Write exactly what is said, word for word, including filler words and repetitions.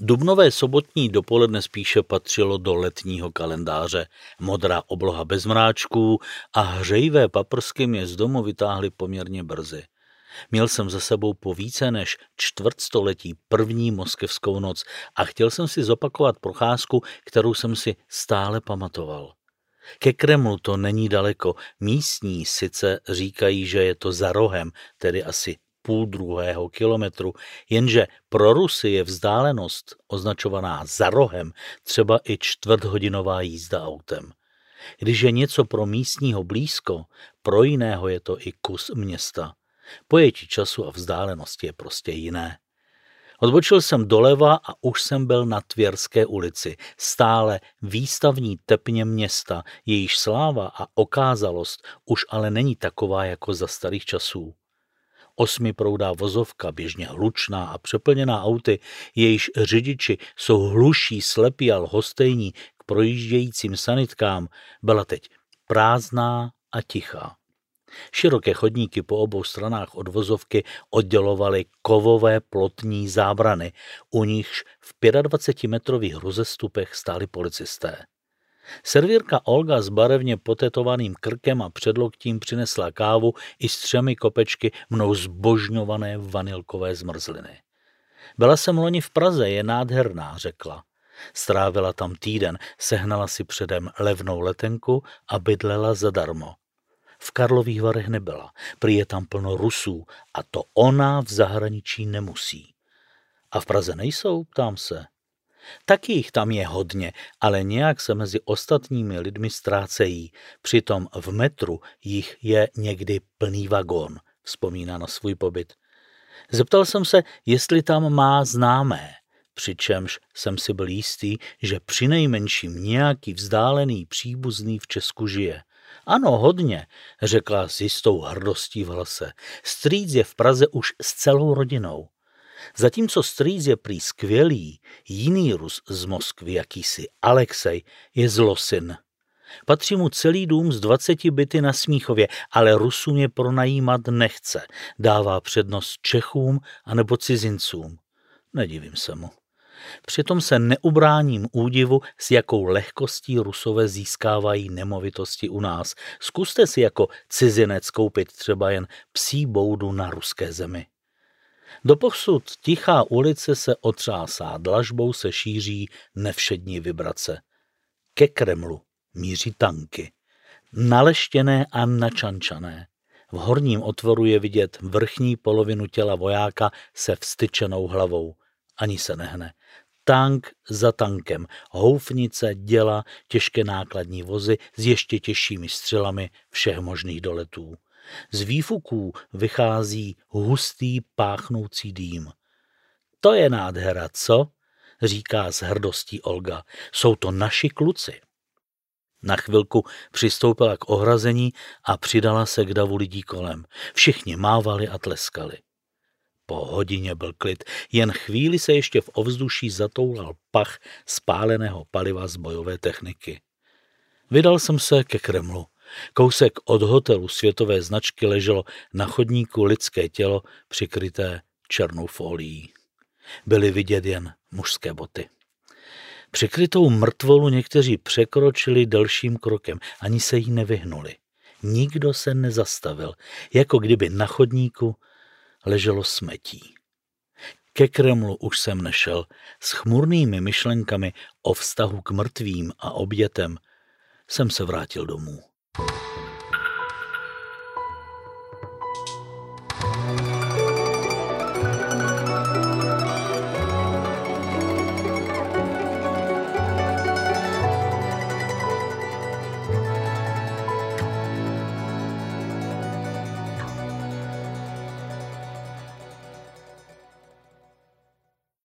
Dubnové sobotní dopoledne spíše patřilo do letního kalendáře. Modrá obloha bez mráčků a hřejivé paprsky mě z domu vytáhly poměrně brzy. Měl jsem za sebou po více než čtvrtstoletí první moskevskou noc a chtěl jsem si zopakovat procházku, kterou jsem si stále pamatoval. Ke Kremlu to není daleko. Místní sice říkají, že je to za rohem, tedy asi půl druhého kilometru, jenže pro Rusy je vzdálenost označovaná za rohem třeba i čtvrthodinová jízda autem. Když je něco pro místního blízko, pro jiného je to i kus města. Pojetí času a vzdálenosti je prostě jiné. Odbočil jsem doleva a už jsem byl na Tvěrské ulici, stále výstavní tepně města, jejíž sláva a okázalost už ale není taková jako za starých časů. Osmiproudá vozovka, běžně hlučná a přeplněná auty, jejíž řidiči jsou hluší, slepí a lhostejní k projíždějícím sanitkám, byla teď prázdná a tichá. Široké chodníky po obou stranách od vozovky oddělovaly kovové plotní zábrany, u nichž v dvacetimetrových rozestupech stáli policisté. Servírka Olga s barevně potetovaným krkem a předloktím přinesla kávu i s třemi kopečky mnou zbožňované vanilkové zmrzliny. Byla jsem loni v Praze, je nádherná, řekla. Strávila tam týden, sehnala si předem levnou letenku a bydlela zadarmo. V Karlových Varech nebyla, prý je tam plno Rusů a to ona v zahraničí nemusí. A v Praze nejsou, ptám se. Taky jich tam je hodně, ale nějak se mezi ostatními lidmi ztrácejí. Přitom v metru jich je někdy plný vagón, vzpomíná na svůj pobyt. Zeptal jsem se, jestli tam má známé, přičemž jsem si byl jistý, že přinejmenším nějaký vzdálený příbuzný v Česku žije. Ano, hodně, řekla s jistou hrdostí v hlase. Strýc je v Praze už s celou rodinou. Zatímco strýc je prý skvělý, jiný Rus z Moskvy, jakýsi Alexej, je zlosin. Patří mu celý dům z dvaceti byty na Smíchově, ale Rusům je pronajímat nechce. Dává přednost Čechům anebo cizincům. Nedivím se mu. Přitom se neubráním údivu, s jakou lehkostí Rusové získávají nemovitosti u nás. Zkuste si jako cizinec koupit třeba jen psí boudu na ruské zemi. Doposud tichá ulice se otřásá, dlažbou se šíří nevšední vibrace. Ke Kremlu míří tanky. Naleštěné a načančané. V horním otvoru je vidět vrchní polovinu těla vojáka se vstyčenou hlavou. Ani se nehne. Tank za tankem, houfnice, děla, těžké nákladní vozy s ještě těžšími střelami všech možných doletů. Z výfuků vychází hustý páchnoucí dým. To je nádhera, co? Říká s hrdostí Olga. Jsou to naši kluci. Na chvilku přistoupila k ohrazení a přidala se k davu lidí kolem. Všichni mávali a tleskali. Po hodině byl klid, jen chvíli se ještě v ovzduší zatoulal pach spáleného paliva z bojové techniky. Vydal jsem se ke Kremlu. Kousek od hotelu světové značky leželo na chodníku lidské tělo přikryté černou fólií. Byly vidět jen mužské boty. Přikrytou mrtvolu někteří překročili delším krokem, ani se jí nevyhnuli. Nikdo se nezastavil, jako kdyby na chodníku leželo smetí. Ke Kremlu už jsem nešel, s chmurnými myšlenkami o vztahu k mrtvým a obětem jsem se vrátil domů.